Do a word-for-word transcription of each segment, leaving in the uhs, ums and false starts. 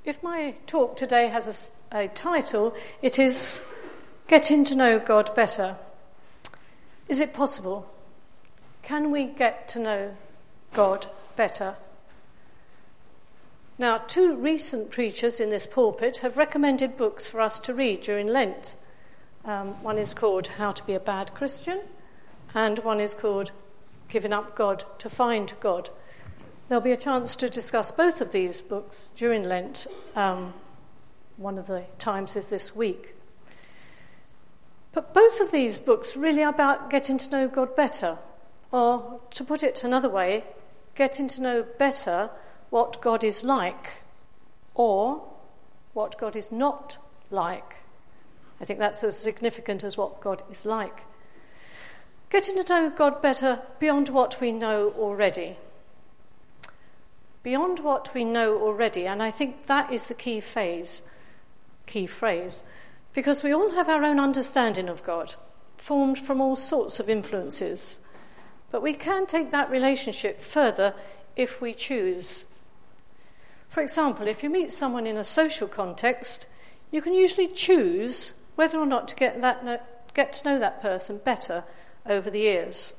If my talk today has a, a title, it is Getting to Know God Better. Is it possible? Can we get to know God better? Now, two recent preachers in this pulpit have recommended books for us to read during Lent. Um, one is called How to Be a Bad Christian, and one is called Giving Up God to Find God. There'll be a chance to discuss both of these books during Lent. Um, one of the times is this week. But both of these books really are about getting to know God better, or to put it another way, getting to know better what God is like, or what God is not like. I think that's as significant as what God is like. Getting to know God better beyond what we know already. Beyond what we know already, and I think that is the key phase, key phrase, because we all have our own understanding of God, formed from all sorts of influences. But we can take that relationship further if we choose. For example, if you meet someone in a social context, you can usually choose whether or not to get that get to know that person better over the years.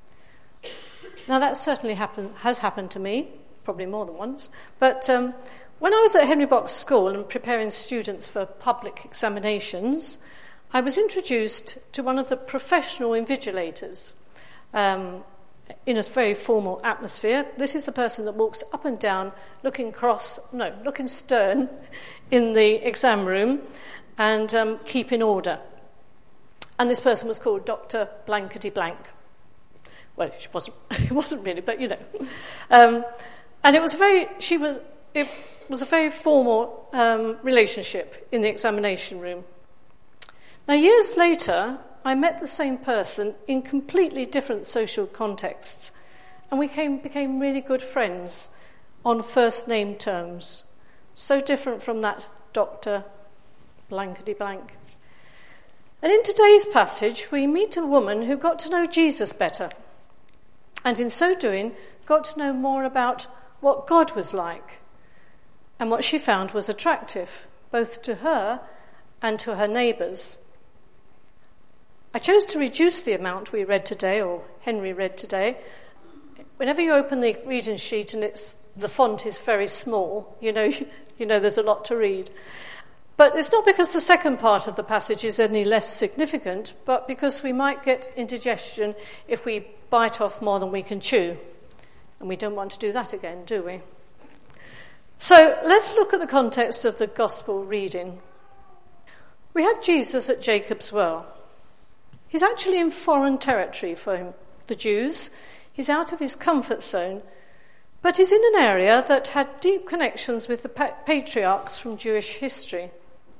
Now, that certainly happen, has happened to me, probably more than once, but um, when I was at Henry Box School and preparing students for public examinations, I was introduced to one of the professional invigilators um, in a very formal atmosphere. This is the person that walks up and down, looking cross, no, looking stern in the exam room and um, keeping order. And this person was called Doctor Blankety Blank. Well, it wasn't, it wasn't really, but you know. Um, and it was very, she was, it was a very formal um, relationship in the examination room. Now, years later, I met the same person in completely different social contexts, and we came, became really good friends on first name terms. So different from that Doctor Blankety Blank. And in today's passage, we meet a woman who got to know Jesus better, and in so doing, got to know more about what God was like, and what she found was attractive, both to her and to her neighbours. I chose to reduce the amount we read today, or Henry read today. Whenever you open the reading sheet and it's the font is very small, you know, you know there's a lot to read. But it's not because the second part of the passage is any less significant, but because we might get indigestion if we bite off more than we can chew. And we don't want to do that again, do we? So let's look at the context of the gospel reading. We have Jesus at Jacob's well. He's actually in foreign territory for him, the Jews. He's out of his comfort zone, but he's in an area that had deep connections with the patriarchs from Jewish history.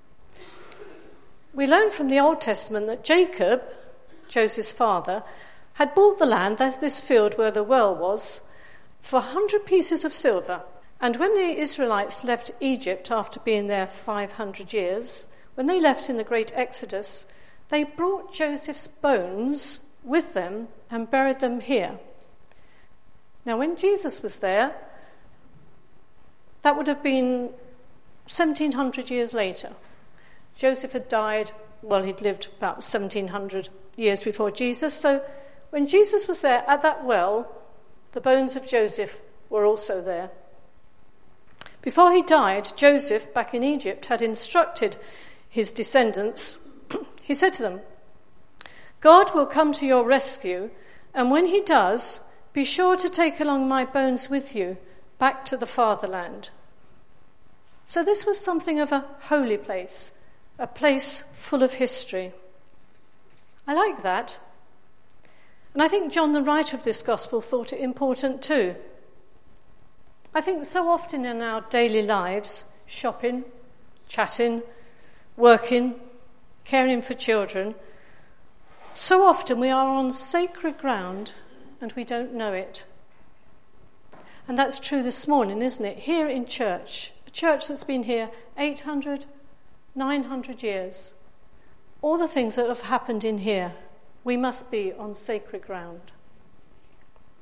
We learn from the Old Testament that Jacob, Joseph's father, had bought the land, that's this field where the well was, for a hundred pieces of silver. And when the Israelites left Egypt after being there five hundred years, when they left in the great Exodus, they brought Joseph's bones with them and buried them here. Now, when Jesus was there, that would have been seventeen hundred years later. Joseph had died, well, he'd lived about seventeen hundred years before Jesus, so when Jesus was there at that well, the bones of Joseph were also there. Before he died, Joseph, back in Egypt, had instructed his descendants. He said to them, God will come to your rescue, and when he does, be sure to take along my bones with you back to the fatherland. So this was something of a holy place, a place full of history. I like that. And I think John, the writer of this gospel, thought it important too. I think so often in our daily lives, shopping, chatting, working, caring for children, so often we are on sacred ground and we don't know it. And that's true this morning, isn't it? Here in church, a church that's been here eight hundred, nine hundred years. All the things that have happened in here, we must be on sacred ground.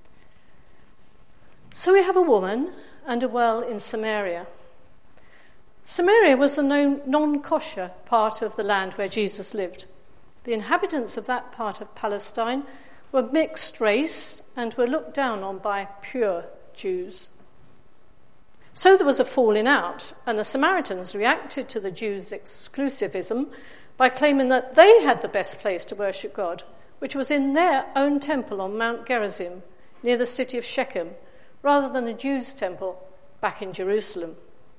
So we have a woman and a well in Samaria. Samaria was the non-kosher part of the land where Jesus lived. The inhabitants of that part of Palestine were mixed race and were looked down on by pure Jews. So there was a falling out, and the Samaritans reacted to the Jews' exclusivism by claiming that they had the best place to worship God, which was in their own temple on Mount Gerizim, near the city of Shechem, rather than the Jews' temple back in Jerusalem.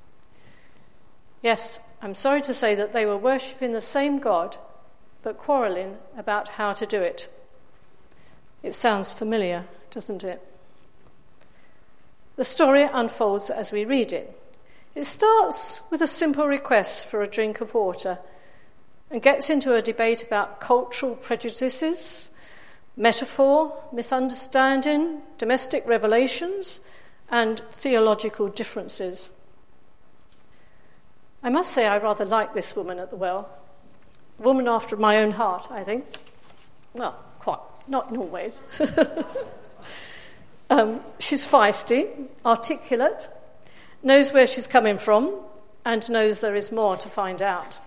Yes, I'm sorry to say that they were worshipping the same God, but quarrelling about how to do it. It sounds familiar, doesn't it? The story unfolds as we read it. It starts with a simple request for a drink of water and gets into a debate about cultural prejudices, metaphor, misunderstanding, domestic revelations, and theological differences. I must say I rather like this woman at the well. A woman after my own heart, I think. Well, quite, not in all ways. um, she's feisty, articulate, knows where she's coming from, and knows there is more to find out.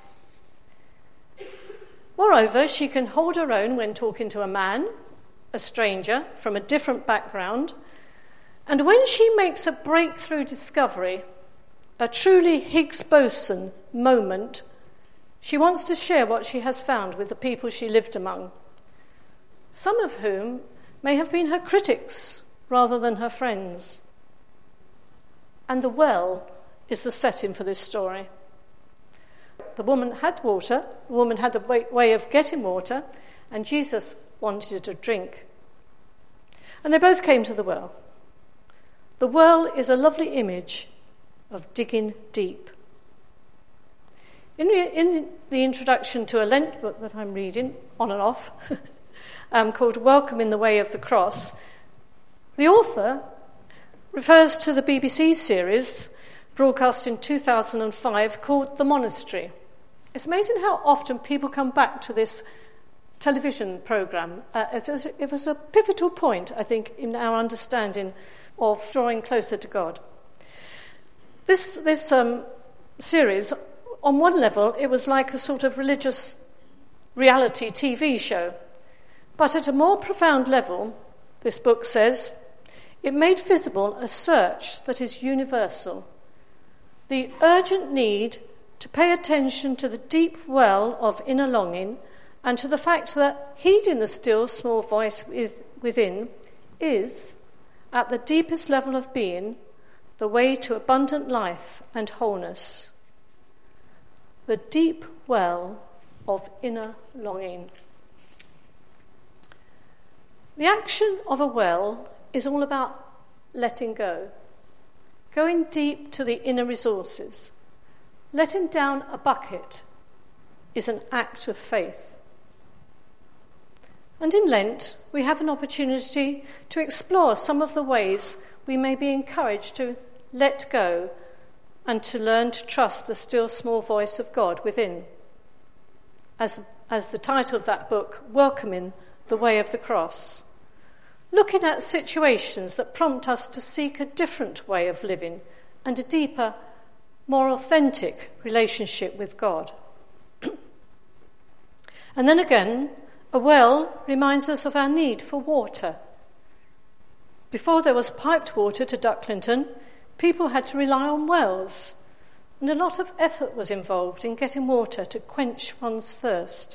Moreover, she can hold her own when talking to a man, a stranger, from a different background, and when she makes a breakthrough discovery, a truly Higgs boson moment, she wants to share what she has found with the people she lived among, some of whom may have been her critics rather than her friends. And the well is the setting for this story. The woman had water, the woman had a way of getting water, and Jesus wanted a drink. And they both came to the well. The well is a lovely image of digging deep. In, in the introduction to a Lent book that I'm reading, on and off, um, called Welcome in the Way of the Cross, the author refers to the B B C series broadcast in two thousand five called The Monastery. It's amazing how often people come back to this television programme. Uh, it was a pivotal point, I think, in our understanding of drawing closer to God. This, this um, series, on one level, it was like a sort of religious reality T V show. But at a more profound level, this book says, it made visible a search that is universal. The urgent need to pay attention to the deep well of inner longing and to the fact that heeding the still small voice within is, at the deepest level of being, the way to abundant life and wholeness. The deep well of inner longing. The action of a well is all about letting go, going deep to the inner resources. Letting down a bucket is an act of faith. And in Lent, we have an opportunity to explore some of the ways we may be encouraged to let go and to learn to trust the still small voice of God within. As, as the title of that book, Welcoming the Way of the Cross. Looking at situations that prompt us to seek a different way of living and a deeper, more authentic relationship with God. And then again, a well reminds us of our need for water. Before there was piped water to Ducklington, people had to rely on wells, and a lot of effort was involved in getting water to quench one's thirst.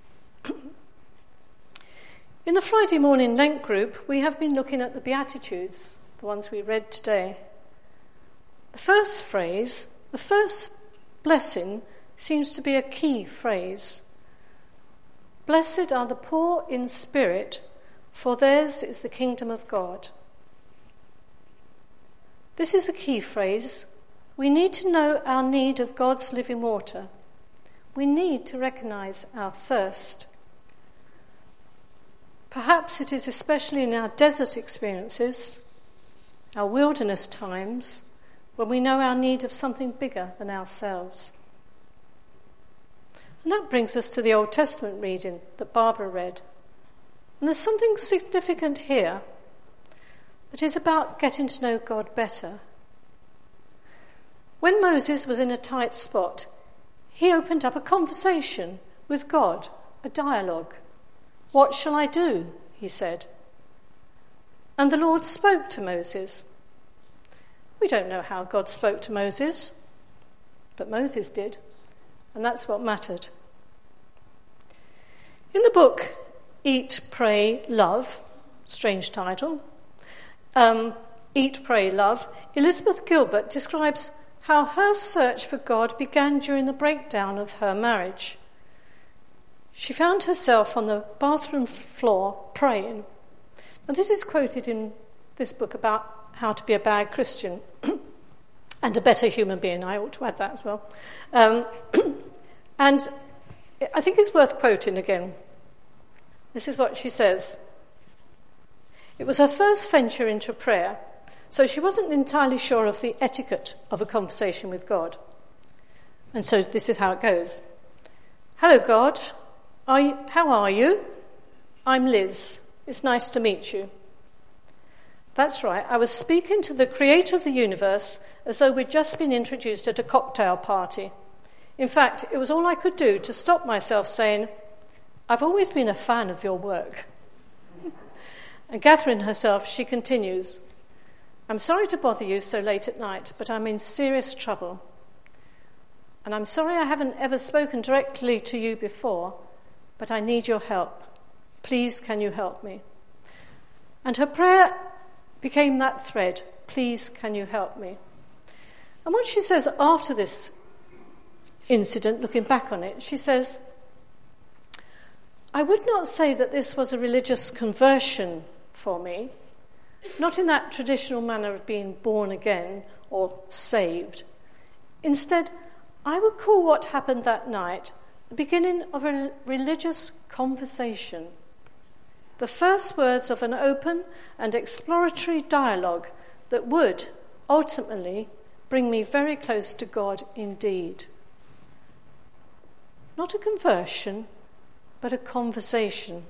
In the Friday morning Lent group, we have been looking at the Beatitudes, the ones we read today. The first phrase, the first blessing, seems to be a key phrase. Blessed are the poor in spirit, for theirs is the kingdom of God. This is a key phrase. We need to know our need of God's living water. We need to recognise our thirst. Perhaps it is especially in our desert experiences, our wilderness times, when we know our need of something bigger than ourselves. And that brings us to the Old Testament reading that Barbara read. And there's something significant here that is about getting to know God better. When Moses was in a tight spot, he opened up a conversation with God, a dialogue. "What shall I do?" he said. And the Lord spoke to Moses. We don't know how God spoke to Moses, but Moses did, and that's what mattered. In the book Eat, Pray, Love, strange title, um, Eat, Pray, Love, Elizabeth Gilbert describes how her search for God began during the breakdown of her marriage. She found herself on the bathroom floor praying. Now, this is quoted in this book about how to be a bad Christian and a better human being. I ought to add that as well. Um, and I think it's worth quoting again. This is what she says. It was her first venture into prayer, so she wasn't entirely sure of the etiquette of a conversation with God. And so this is how it goes. "Hello, God. Are you, how are you? I'm Liz. It's nice to meet you." That's right. I was speaking to the creator of the universe as though we'd just been introduced at a cocktail party. In fact, it was all I could do to stop myself saying, "I've always been a fan of your work." And gathering herself, she continues, "I'm sorry to bother you so late at night, but I'm in serious trouble. And I'm sorry I haven't ever spoken directly to you before, but I need your help. Please, can you help me?" And her prayer became that thread, "Please, can you help me?" And what she says after this incident, looking back on it, she says, "I would not say that this was a religious conversion for me, not in that traditional manner of being born again or saved. Instead, I would call what happened that night the beginning of a religious conversation, the first words of an open and exploratory dialogue that would ultimately bring me very close to God indeed. Not a conversion, but a conversation."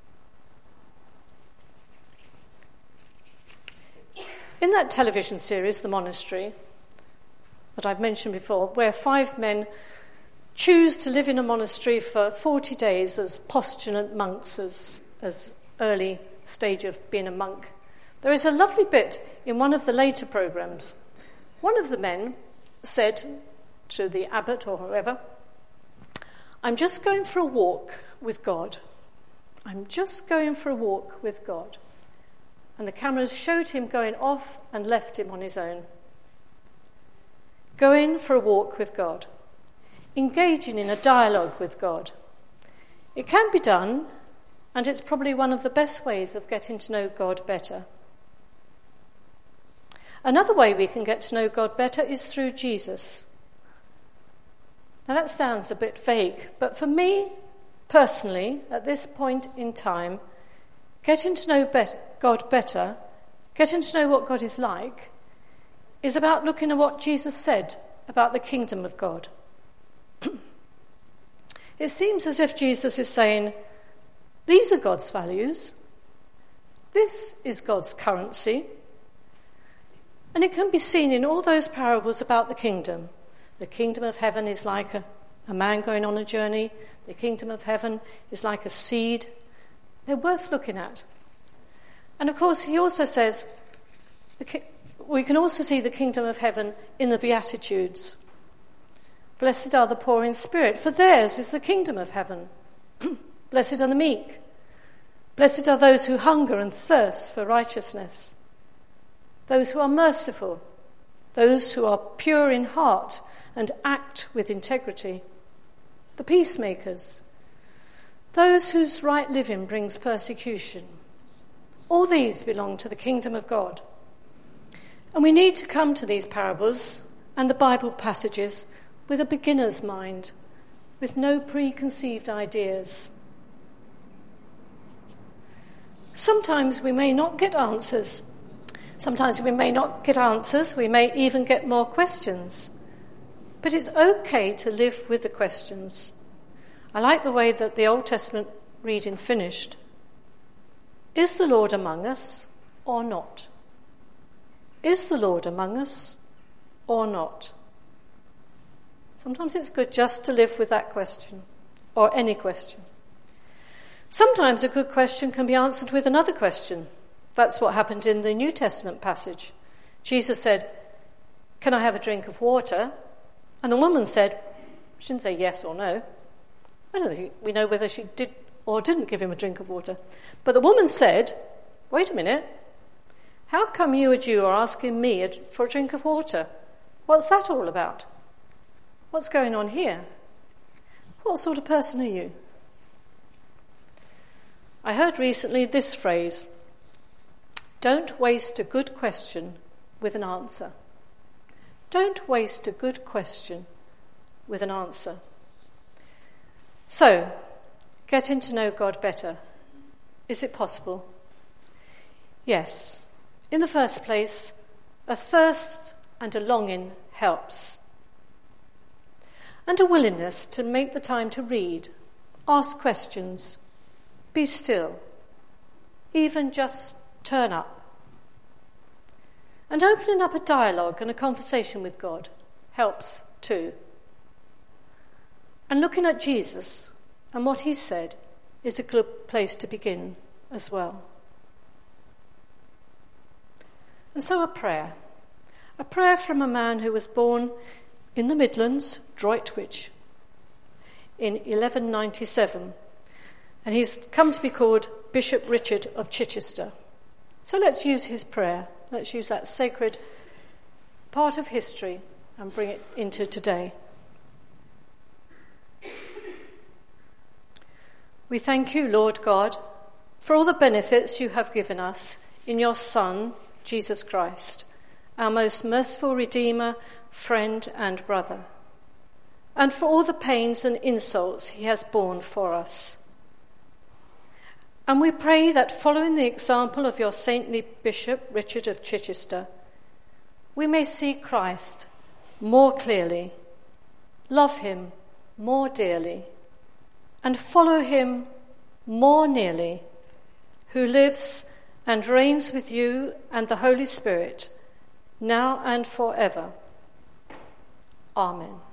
In that television series, The Monastery, that I've mentioned before, where five men choose to live in a monastery for forty days as postulant monks, as, as early stage of being a monk, there is a lovely bit in one of the later programmes. One of the men said to the abbot or whoever, "I'm just going for a walk with God. I'm just going for a walk with God." And the cameras showed him going off and left him on his own. Going for a walk with God. Engaging in a dialogue with God. It can be done, and it's probably one of the best ways of getting to know God better. Another way we can get to know God better is through Jesus. Now that sounds a bit vague, but for me, personally, at this point in time, getting to know be- God better, getting to know what God is like, is about looking at what Jesus said about the kingdom of God. It seems as if Jesus is saying, these are God's values, this is God's currency, and it can be seen in all those parables about the kingdom. The kingdom of heaven is like a, a man going on a journey. The kingdom of heaven is like a seed. They're worth looking at. And of course, he also says, we can also see the kingdom of heaven in the Beatitudes. Blessed are the poor in spirit, for theirs is the kingdom of heaven. Blessed are the meek. Blessed are those who hunger and thirst for righteousness. Those who are merciful. Those who are pure in heart and act with integrity. The peacemakers. Those whose right living brings persecution. All these belong to the kingdom of God. And we need to come to these parables and the Bible passages with a beginner's mind, with no preconceived ideas. Sometimes we may not get answers. Sometimes we may not get answers. We may even get more questions. But it's okay to live with the questions. I like the way that the Old Testament reading finished. Is the Lord among us or not? Is the Lord among us or not? Sometimes it's good just to live with that question, or any question. Sometimes a good question can be answered with another question. That's what happened in the New Testament passage. Jesus said, "Can I have a drink of water?" And the woman said, she didn't say yes or no. I don't think we know whether she did or didn't give him a drink of water. But the woman said, "Wait a minute. How come you, a Jew, are asking me for a drink of water? What's that all about? What's going on here? What sort of person are you?" I heard recently this phrase, "Don't waste a good question with an answer." Don't waste a good question with an answer. So, getting to know God better. Is it possible? Yes. In the first place, a thirst and a longing helps. And a willingness to make the time to read, ask questions, be still, even just turn up. And opening up a dialogue and a conversation with God helps too. And looking at Jesus and what he said is a good place to begin as well. And so a prayer. A prayer from a man who was born in the Midlands, Droitwich, in eleven ninety-seven. And he's come to be called Bishop Richard of Chichester. So let's use his prayer. Let's use that sacred part of history and bring it into today. We thank you, Lord God, for all the benefits you have given us in your Son, Jesus Christ, our most merciful Redeemer, friend and brother, and for all the pains and insults he has borne for us. And we pray that following the example of your saintly Bishop Richard of Chichester, we may see Christ more clearly, love him more dearly, and follow him more nearly, who lives and reigns with you and the Holy Spirit, now and forever. Amen.